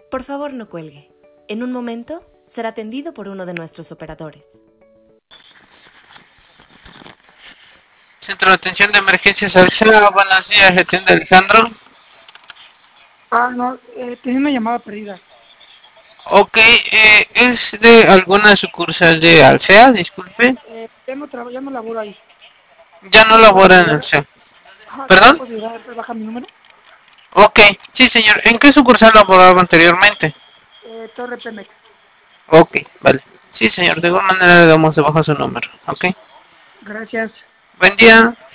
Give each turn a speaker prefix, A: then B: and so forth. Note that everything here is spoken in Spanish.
A: Por favor, no cuelgue. En un momento será atendido por uno de nuestros operadores.
B: Centro de Atención de Emergencias Alcea, buenos días, ¿le atiende Alejandro?
C: No, tenía una llamada perdida.
B: Ok, ¿es de alguna sucursal de Alcea? Disculpe.
C: Ya no laboro ahí.
B: Ya
C: ¿Sí
B: no
C: me puedes
B: labora en
C: ayudar?
B: Alcea.
C: ¿Sí me
B: ¿Perdón?
C: puedes ayudar? Baja mi número.
B: Ok, sí señor. ¿En qué sucursal laboraba anteriormente?
C: Torre Pemex.
B: Ok, vale. Sí señor, de igual manera le damos de baja su número. Ok.
C: Gracias.
B: Buen día.